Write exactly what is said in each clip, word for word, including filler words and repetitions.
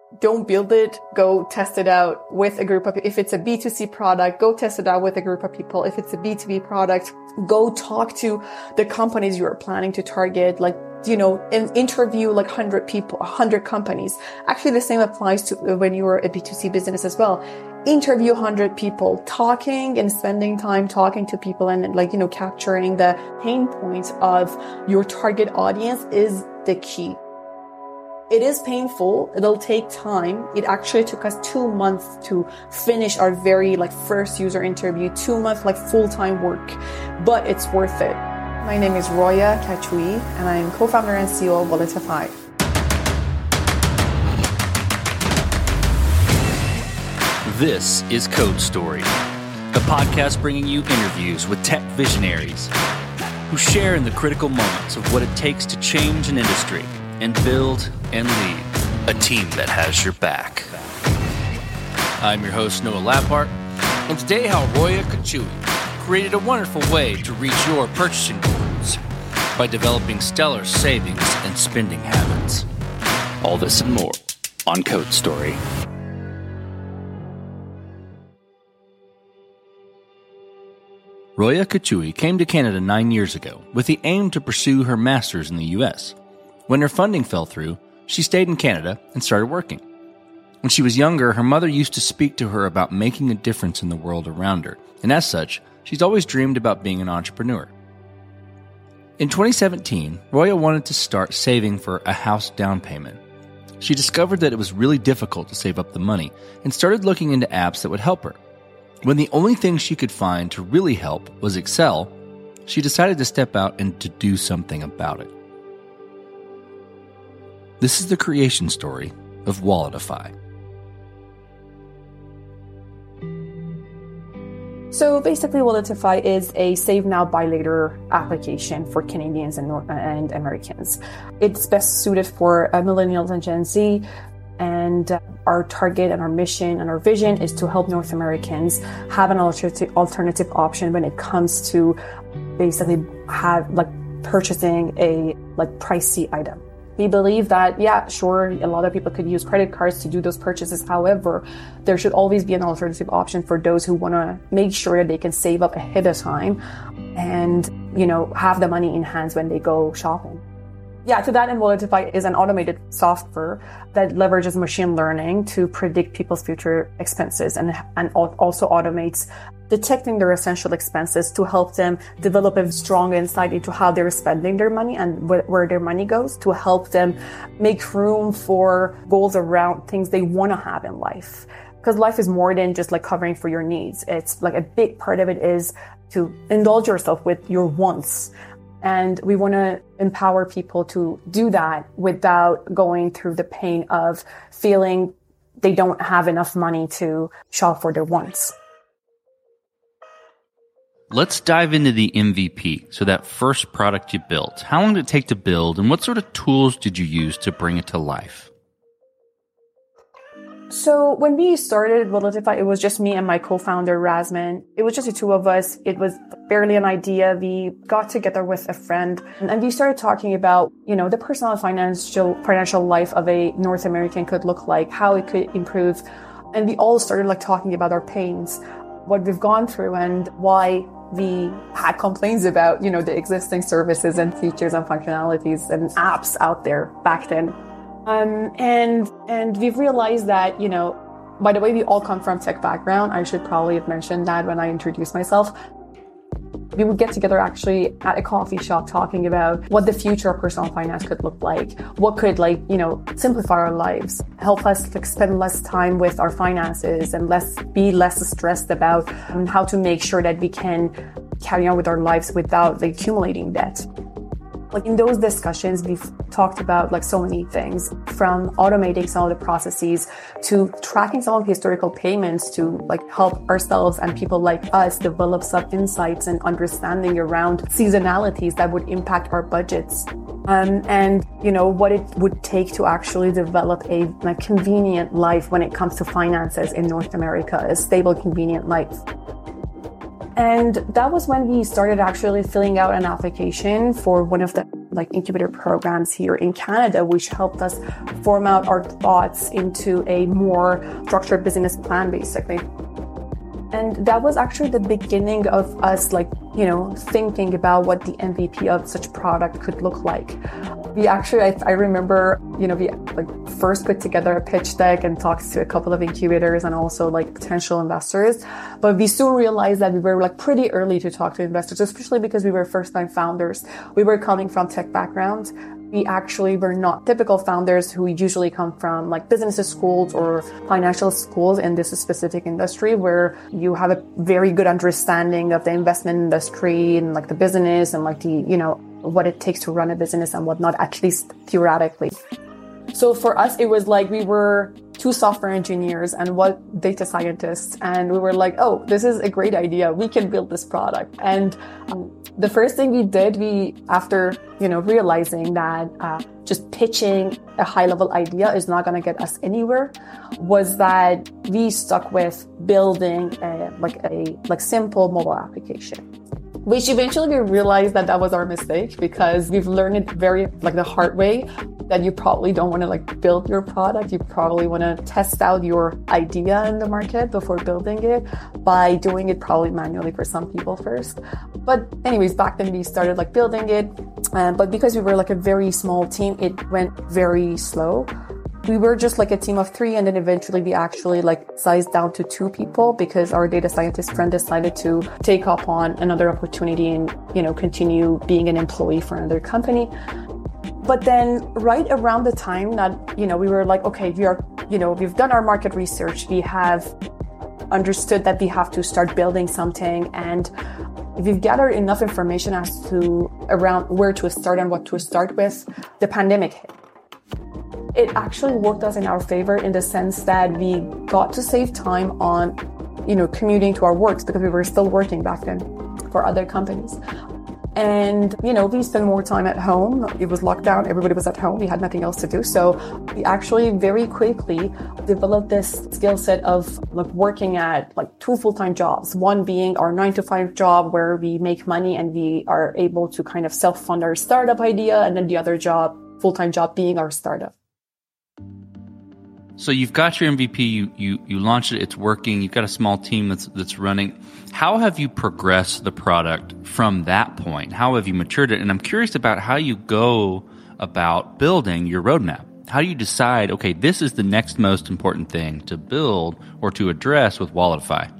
Don't build it, go test it out with a group of people. If it's a B two C product, go test it out with a group of people. If it's a B two B product, go talk to the companies you are planning to target, like, you know, and interview like one hundred people, one hundred companies. Actually, the same applies to when you are a B two C business as well. Interview one hundred people, talking and spending time talking to people and, like, you know, capturing the pain points of your target audience is the key. It is painful. It'll take time. It actually took us two months to finish our very like first user interview, two months like full-time work, but it's worth it. My name is Roya Kachoui, and I'm co-founder and C E O of Waletify. This is Code Story, a podcast bringing you interviews with tech visionaries who share in the critical moments of what it takes to change an industry and build and lead a team that has your back. I'm your host, Noah Lappart, and today how Roya Kachoui created a wonderful way to reach your purchasing goals by developing stellar savings and spending habits. All this and more on Code Story. Roya Kachoui came to Canada nine years ago with the aim to pursue her master's in the U S. When her funding fell through, she stayed in Canada and started working. When she was younger, her mother used to speak to her about making a difference in the world around her, and as such, she's always dreamed about being an entrepreneur. In twenty seventeen, Roya wanted to start saving for a house down payment. She discovered that it was really difficult to save up the money and started looking into apps that would help her. When the only thing she could find to really help was Excel, she decided to step out and to do something about it. This is the creation story of Waletify. So basically, Waletify is a Save Now, Buy Later application for Canadians and, North- and Americans. It's best suited for uh, millennials and Gen Z. And uh, our target and our mission and our vision is to help North Americans have an alternative alternative option when it comes to basically have like purchasing a like pricey item. We believe that, yeah, sure, a lot of people could use credit cards to do those purchases. However, there should always be an alternative option for those who want to make sure that they can save up ahead of time and, you know, have the money in hands when they go shopping. Yeah, to that end, Waletify is an automated software that leverages machine learning to predict people's future expenses and, and also automates detecting their essential expenses to help them develop a strong insight into how they're spending their money and wh- where their money goes, to help them make room for goals around things they want to have in life. Because life is more than just like covering for your needs. It's like a big part of it is to indulge yourself with your wants. And we want to empower people to do that without going through the pain of feeling they don't have enough money to shop for their wants. Let's dive into the M V P, so that first product you built. How long did it take to build, and what sort of tools did you use to bring it to life? So when we started Waletify, it was just me and my co-founder, Razman. It was just the two of us. It was barely an idea. We got together with a friend and we started talking about, you know, the personal financial, financial life of a North American could look like, how it could improve. And we all started like talking about our pains, what we've gone through and why we had complaints about, you know, the existing services and features and functionalities and apps out there back then. Um, and, and we've realized that, you know, by the way, we all come from tech background. I should probably have mentioned that when I introduced myself. We would get together actually at a coffee shop talking about what the future of personal finance could look like. What could like, you know, simplify our lives, help us like, spend less time with our finances and less, be less stressed about um, how to make sure that we can carry on with our lives without like, accumulating debt. Like in those discussions, we've talked about like so many things, from automating some of the processes to tracking some of the historical payments to like help ourselves and people like us develop some insights and understanding around seasonalities that would impact our budgets. Um, and, you know, what it would take to actually develop a like, convenient life when it comes to finances in North America, a stable, convenient life. And that was when we started actually filling out an application for one of the like incubator programs here in Canada, which helped us form out our thoughts into a more structured business plan, basically. And that was actually the beginning of us, like, you know, thinking about what the M V P of such product could look like. We actually, I, I remember, you know, we like first put together a pitch deck and talked to a couple of incubators and also like potential investors. But we soon realized that we were like pretty early to talk to investors, especially because we were first-time founders. We were coming from tech backgrounds. We actually were not typical founders who usually come from like business schools or financial schools in this specific industry, where you have a very good understanding of the investment industry and like the business and like the, you know, what it takes to run a business and whatnot, at least theoretically. So for us, it was like we were two software engineers and one data scientist. And we were like, oh, this is a great idea. We can build this product. And um, the first thing we did, we, after, you know, realizing that uh, just pitching a high level idea is not going to get us anywhere, was that we stuck with building a, like a, like simple mobile application. Which eventually we realized that that was our mistake, because we've learned it very like the hard way, that you probably don't want to like build your product. You probably want to test out your idea in the market before building it by doing it probably manually for some people first. But anyways, back then we started like building it. Um, but because we were like a very small team, it went very slow. We were just like a team of three, and then eventually we actually like sized down to two people because our data scientist friend decided to take up on another opportunity and, you know, continue being an employee for another company. But then right around the time that, you know, we were like, okay, we are, you know, we've done our market research. We have understood that we have to start building something, and we've gathered enough information as to around where to start and what to start with. The pandemic hit. It actually worked us in our favor in the sense that we got to save time on, you know, commuting to our works, because we were still working back then for other companies. And, you know, we spent more time at home. It was lockdown. Everybody was at home. We had nothing else to do. So we actually very quickly developed this skill set of like working at like two full-time jobs. One being our nine to five job where we make money and we are able to kind of self-fund our startup idea. And then the other job, full-time job, being our startup. So you've got your M V P, you, you you launched it, it's working, you've got a small team that's that's running. How have you progressed the product from that point? How have you matured it? And I'm curious about how you go about building your roadmap. How do you decide, okay, this is the next most important thing to build or to address with Walletify?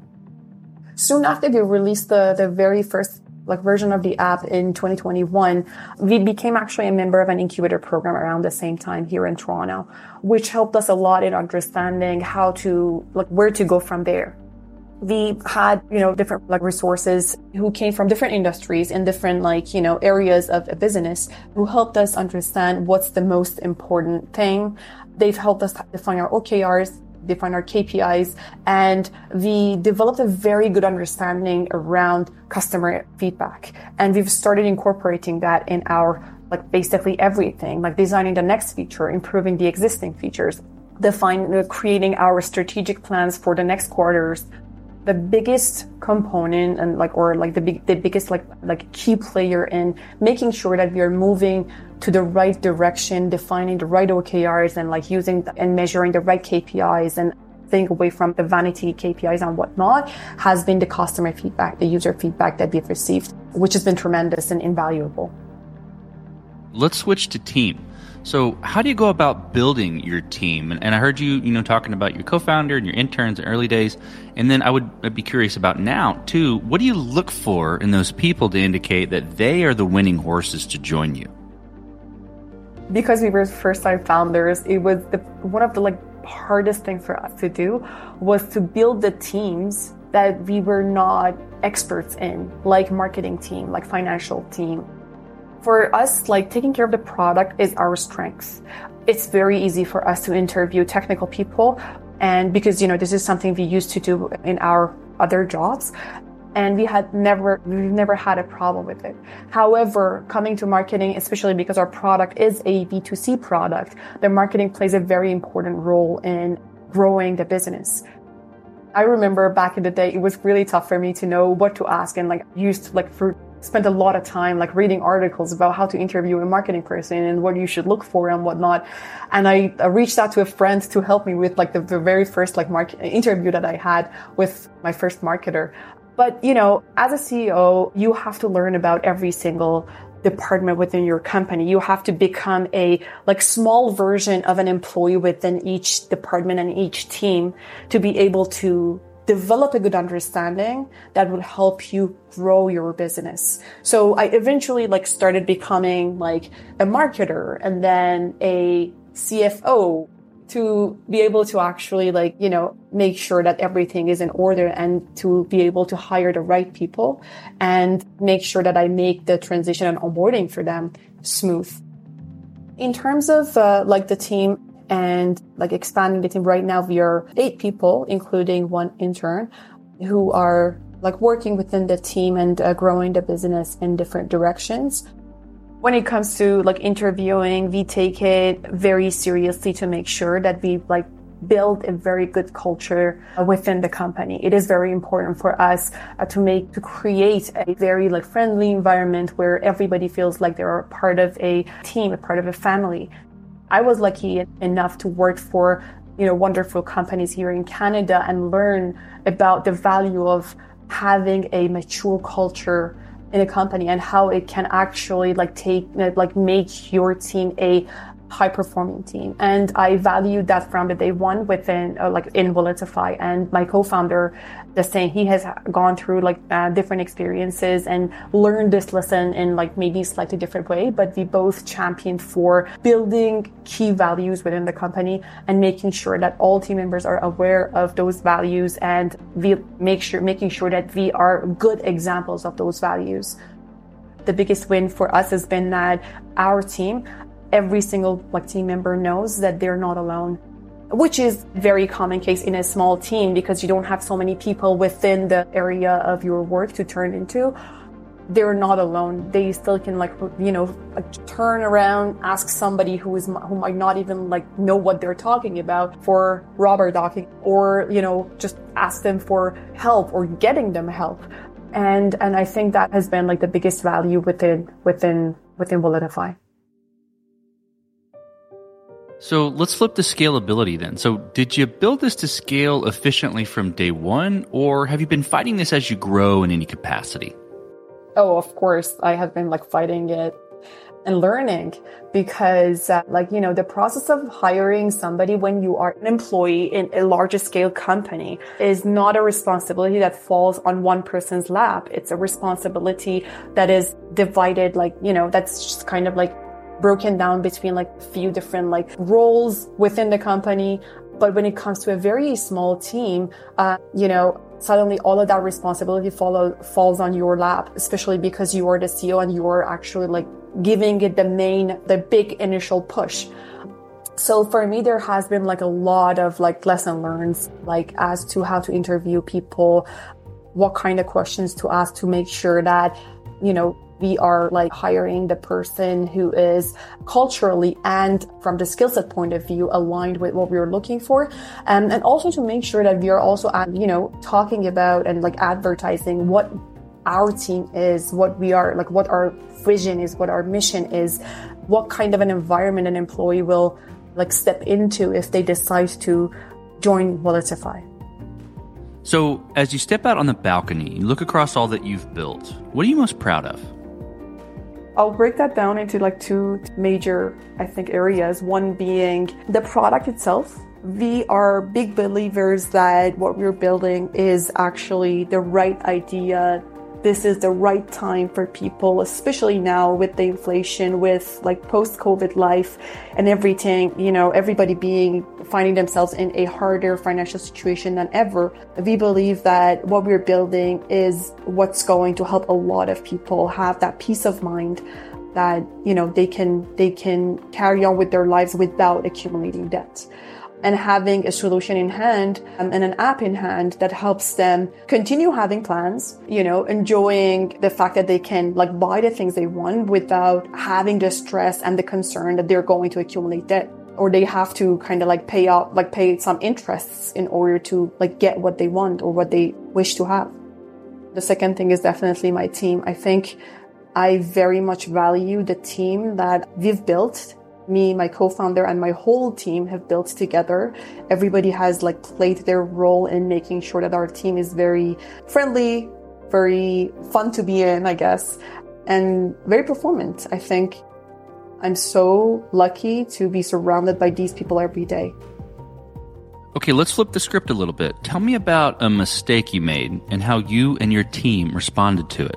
Soon after we released the, the very first like version of the app in twenty twenty-one, we became actually a member of an incubator program around the same time here in Toronto, which helped us a lot in understanding how to, like, where to go from there. We had, you know, different like resources who came from different industries and different like, you know, areas of a business who helped us understand what's the most important thing. They've helped us define our O K Rs, define our K P Is, and we developed a very good understanding around customer feedback. And we've started incorporating that in our, like, basically everything, like designing the next feature, improving the existing features, define, uh, creating our strategic plans for the next quarters. The biggest component and like, or like the big, the biggest like, like key player in making sure that we are moving to the right direction, defining the right O K Rs and like using and measuring the right K P Is and staying away from the vanity K P Is and whatnot, has been the customer feedback, the user feedback that we've received, which has been tremendous and invaluable. Let's switch to team. So how do you go about building your team? And, and I heard you, you know, talking about your co-founder and your interns in early days. And then I would I'd be curious about now too. What do you look for in those people to indicate that they are the winning horses to join you? Because we were first-time founders, it was the, one of the like hardest things for us to do was to build the teams that we were not experts in, like marketing team, like financial team. For us, like taking care of the product is our strength. It's very easy for us to interview technical people, and because, you know, this is something we used to do in our other jobs. And we had never, we've never had a problem with it. However, coming to marketing, especially because our product is a B two C product, the marketing plays a very important role in growing the business. I remember back in the day, it was really tough for me to know what to ask and like used like for spent a lot of time like reading articles about how to interview a marketing person and what you should look for and whatnot. And I, I reached out to a friend to help me with like the, the very first like market interview that I had with my first marketer. But, you know, as a C E O, you have to learn about every single department within your company. You have to become a like small version of an employee within each department and each team to be able to develop a good understanding that will help you grow your business. So I eventually like started becoming like a marketer and then a C F O to be able to actually like, you know, make sure that everything is in order and to be able to hire the right people and make sure that I make the transition and onboarding for them smooth. In terms of uh, like the team and like expanding the team, right now we are eight people, including one intern, who are like working within the team and uh, growing the business in different directions. When it comes to like interviewing, we take it very seriously to make sure that we like build a very good culture within the company. It is very important for us uh, to make, to create a very like friendly environment where everybody feels like they're a part of a team, a part of a family. I was lucky enough to work for, you know, wonderful companies here in Canada and learn about the value of having a mature culture in a company and how it can actually like take, like make your team a high performing team. And I valued that from the day one within, uh, like in Volatify. And my co-founder, the same, he has gone through like uh, different experiences and learned this lesson in like maybe slightly different way, but we both championed for building key values within the company and making sure that all team members are aware of those values and we make sure, making sure that we are good examples of those values. The biggest win for us has been that our team, every single like team member knows that they're not alone, which is very common case in a small team because you don't have so many people within the area of your work to turn into. They're not alone. They still can like, you know, like turn around, ask somebody who is, who might not even like know what they're talking about for rubber docking, or, you know, just ask them for help or getting them help. And, and I think that has been like the biggest value within, within, within Volatify. So let's flip to scalability then. So did you build this to scale efficiently from day one, or have you been fighting this as you grow in any capacity? Oh, of course. I have been like fighting it and learning because uh, like, you know, the process of hiring somebody when you are an employee in a larger scale company is not a responsibility that falls on one person's lap. It's a responsibility that is divided, like, you know, that's just kind of like broken down between like a few different like roles within the company. But when it comes to a very small team, uh, you know, suddenly all of that responsibility follow, falls on your lap, especially because you are the C E O and you are actually like giving it the main, the big initial push. So for me, there has been like a lot of like lesson learned, like as to how to interview people, what kind of questions to ask to make sure that, you know, we are like hiring the person who is culturally and from the skill set point of view aligned with what we're looking for. Um, and also to make sure that we are also, you know, talking about and like advertising what our team is, what we are, like what our vision is, what our mission is, what kind of an environment an employee will like step into if they decide to join Volatify. So as you step out on the balcony, you look across all that you've built, what are you most proud of? I'll break that down into like two major, I think, areas. One being the product itself. We are big believers that what we're building is actually the right idea. This is the right time for people, especially now with the inflation, with like post-COVID life and everything, you know, everybody being, finding themselves in a harder financial situation than ever. We believe that what we're building is what's going to help a lot of people have that peace of mind that, you know, they can, they can carry on with their lives without accumulating debt. And having a solution in hand um, and an app in hand that helps them continue having plans, you know, enjoying the fact that they can like buy the things they want without having the stress and the concern that they're going to accumulate debt, or they have to kind of like pay out, like pay some interests in order to like get what they want or what they wish to have. The second thing is definitely my team. I think I very much value the team that we've built. Me, my co-founder, and my whole team have built together. Everybody has like played their role in making sure that our team is very friendly, very fun to be in, I guess, and very performant. I think I'm so lucky to be surrounded by these people every day. Okay, let's flip the script a little bit. Tell me about a mistake you made and how you and your team responded to it.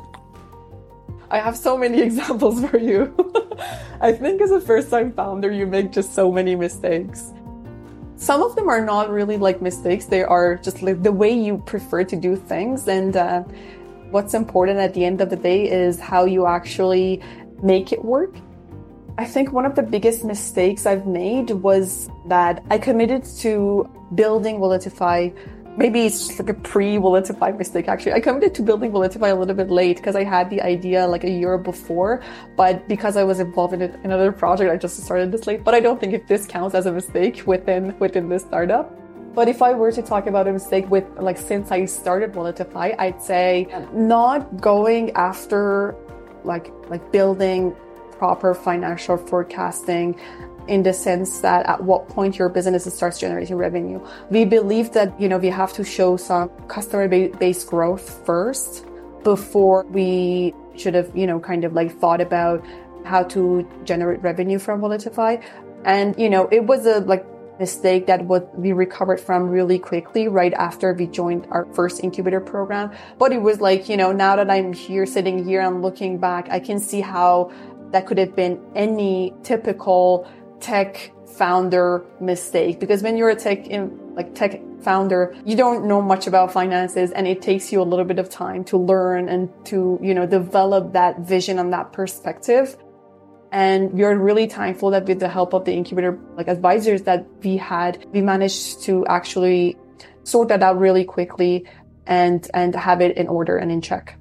I have so many examples for you. I think as a first-time founder, you make just so many mistakes. Some of them are not really like mistakes. They are just like the way you prefer to do things. And uh, what's important at the end of the day is how you actually make it work. I think one of the biggest mistakes I've made was that I committed to building Willetify. Maybe it's just like a pre-Willetify mistake, actually. I committed to building Willetify a little bit late because I had the idea like a year before, but because I was involved in another project, I just started this late. But I don't think if this counts as a mistake within within this startup. But if I were to talk about a mistake with, like, since I started Willetify, I'd say not going after, like, like building proper financial forecasting, in the sense that at what point your business starts generating revenue. We believe that, you know, we have to show some customer base growth first before we should have, you know, kind of like thought about how to generate revenue from Willetify. And, you know, it was a like mistake that what we recovered from really quickly right after we joined our first incubator program. But it was like, you know, now that I'm here, sitting here and looking back, I can see how that could have been any typical tech founder mistake, because when you're a tech in, like tech founder, you don't know much about finances, and it takes you a little bit of time to learn and to, you know, develop that vision and that perspective. And we're really thankful that with the help of the incubator like advisors that we had, we managed to actually sort that out really quickly and and have it in order and in check.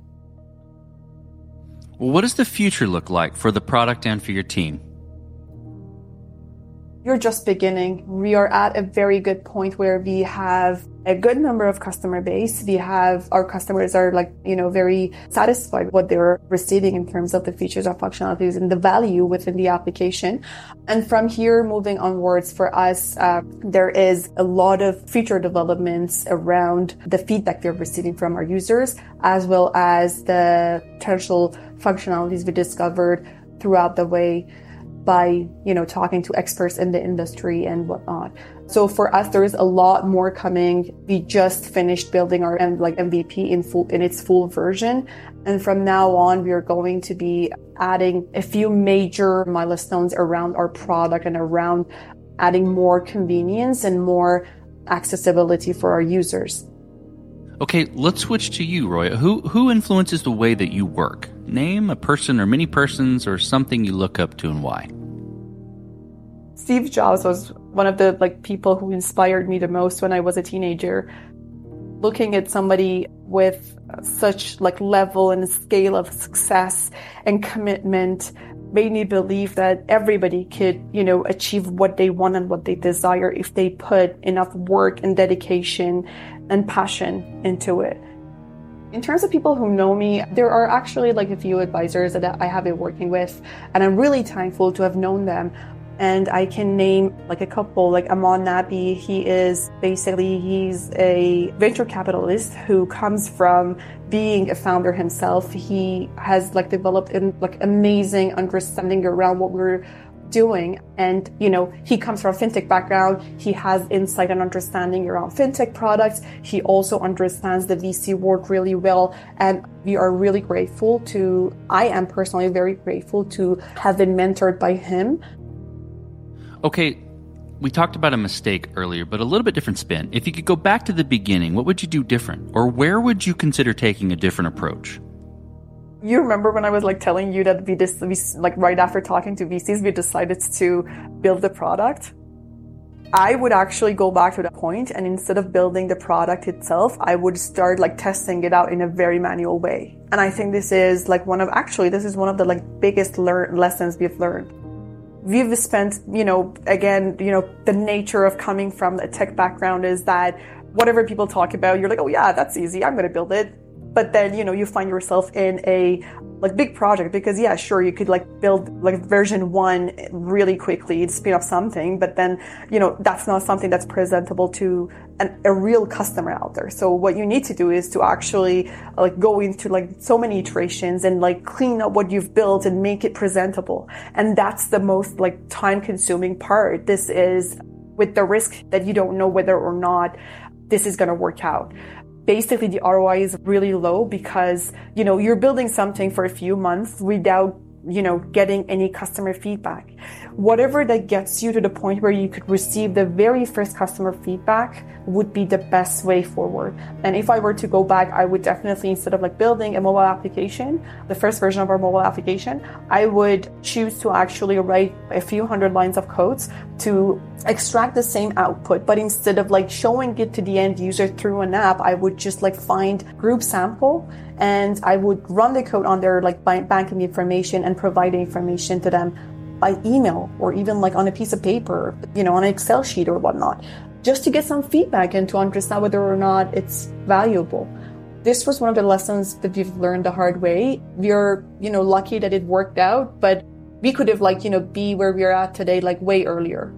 Well, what does the future look like for the product and for your team? You're just beginning. We are at a very good point where we have a good number of customer base. We have, our customers are like, you know, very satisfied with what they're receiving in terms of the features and functionalities and the value within the application. And from here, moving onwards for us, uh, there is a lot of feature developments around the feedback we're receiving from our users, as well as the potential functionalities we discovered throughout the way by, you know, talking to experts in the industry and whatnot. So for us, there is a lot more coming. We just finished building our like M V P in full, in its full version. And from now on, we are going to be adding a few major milestones around our product and around adding more convenience and more accessibility for our users. Okay, let's switch to you, Roya. Who who influences the way that you work? Name a person or many persons or something you look up to, and why. Steve Jobs was one of the like people who inspired me the most when I was a teenager. Looking at somebody with such like level and scale of success and commitment made me believe that everybody could, you know, achieve what they want and what they desire if they put enough work and dedication and passion into it. In terms of people who know me, there are actually like a few advisors that I have been working with, and I'm really thankful to have known them. And I can name like a couple, like Aman Nabi. He is basically, he's a venture capitalist who comes from being a founder himself. He has like developed an like amazing understanding around what we're doing. And, you know, he comes from a fintech background. He has insight and understanding around fintech products. He also understands the V C world really well. And we are really grateful to, I am personally very grateful to have been mentored by him. Okay, we talked about a mistake earlier, but a little bit different spin. If you could go back to the beginning, what would you do different? Or where would you consider taking a different approach? You remember when I was like telling you that we just, we, like right after talking to V Cs, we decided to build the product? I would actually go back to that point, and instead of building the product itself, I would start like testing it out in a very manual way. And I think this is like one of, actually, this is one of the like biggest learn lessons we've learned. We've spent, you know, again, you know, the nature of coming from a tech background is that whatever people talk about, you're like, oh yeah, that's easy, I'm going to build it. But then, you know, you find yourself in a like big project because yeah, sure, you could like build like version one really quickly, spin up something, but then, you know, that's not something that's presentable to an, a real customer out there. So what you need to do is to actually like go into like so many iterations and like clean up what you've built and make it presentable. And that's the most like time consuming part. This is with the risk that you don't know whether or not this is going to work out. Basically, the R O I is really low because, you know, you're building something for a few months without, you know, getting any customer feedback. Whatever that gets you to the point where you could receive the very first customer feedback would be the best way forward. And if I were to go back, I would definitely, instead of like building a mobile application, the first version of our mobile application, I would choose to actually write a few hundred lines of codes to extract the same output. But instead of like showing it to the end user through an app, I would just like find group sample and I would run the code on their like banking information and provide the information to them by email or even like on a piece of paper, you know, on an Excel sheet or whatnot, just to get some feedback and to understand whether or not it's valuable. This was one of the lessons that we've learned the hard way. We're, you know, lucky that it worked out, but we could have like, you know, be where we're at today, like way earlier.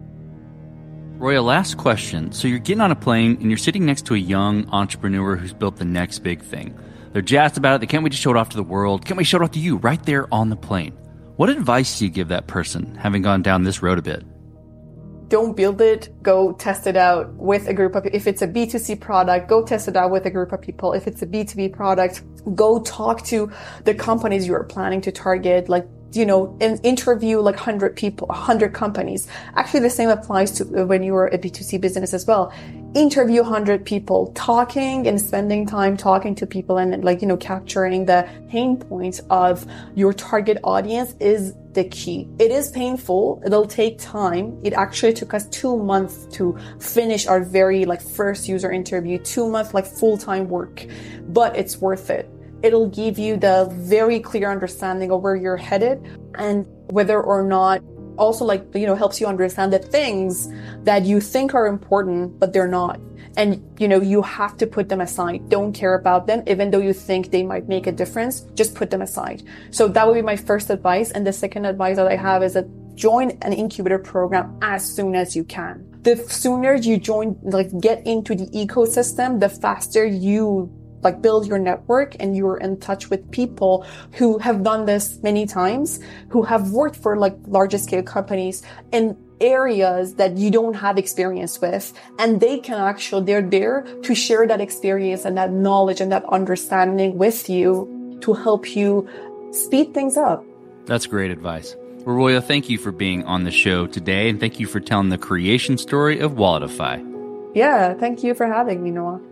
Roya, last question. So you're getting on a plane and you're sitting next to a young entrepreneur who's built the next big thing. They're jazzed about it. They can't wait to show it off to the world. Can't wait to show it off to you right there on the plane. What advice do you give that person, having gone down this road a bit? Don't build it. Go test it out with a group of, if it's a B two C product, go test it out with a group of people. If it's a B two B product, go talk to the companies you are planning to target, like, you know, and interview like one hundred people, one hundred companies. Actually, the same applies to when you are a B two C business as well. Interview one hundred people, talking and spending time talking to people and like, you know, capturing the pain points of your target audience is the key. It is painful. It'll take time. It actually took us two months to finish our very like first user interview, two months like full-time work, but it's worth it. It'll give you the very clear understanding of where you're headed and whether or not also like, you know, helps you understand the things that you think are important, but they're not. And, you know, you have to put them aside. Don't care about them. Even though you think they might make a difference, just put them aside. So that would be my first advice. And the second advice that I have is that join an incubator program as soon as you can. The sooner you join, like get into the ecosystem, the faster you like build your network and you're in touch with people who have done this many times, who have worked for like larger scale companies in areas that you don't have experience with. And they can actually, they're there to share that experience and that knowledge and that understanding with you to help you speed things up. That's great advice. Well, Roya, thank you for being on the show today. And thank you for telling the creation story of Walletify. Yeah, thank you for having me, Noah.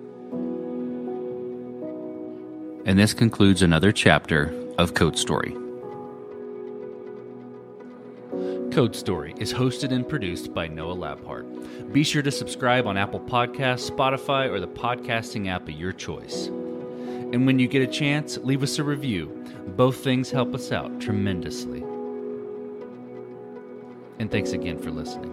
And this concludes another chapter of Code Story. Code Story is hosted and produced by Noah Labhart. Be sure to subscribe on Apple Podcasts, Spotify, or the podcasting app of your choice. And when you get a chance, leave us a review. Both things help us out tremendously. And thanks again for listening.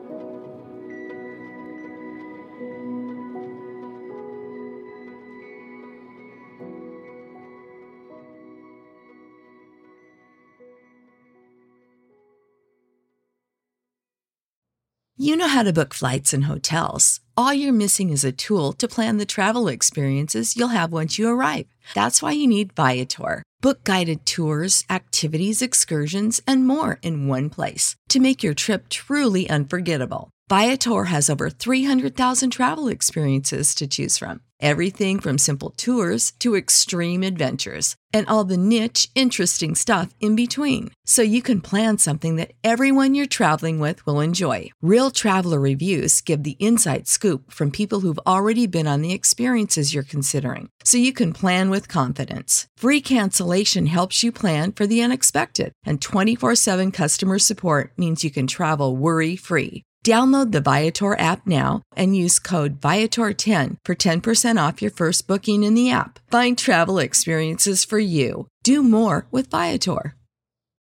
You know how to book flights and hotels. All you're missing is a tool to plan the travel experiences you'll have once you arrive. That's why you need Viator. Book guided tours, activities, excursions, and more in one place to make your trip truly unforgettable. Viator has over three hundred thousand travel experiences to choose from. Everything from simple tours to extreme adventures and all the niche, interesting stuff in between. So you can plan something that everyone you're traveling with will enjoy. Real traveler reviews give the inside scoop from people who've already been on the experiences you're considering. So you can plan with confidence. Free cancellation helps you plan for the unexpected. And twenty-four seven customer support means you can travel worry-free. Download the Viator app now and use code Viator ten for ten percent off your first booking in the app. Find travel experiences for you. Do more with Viator.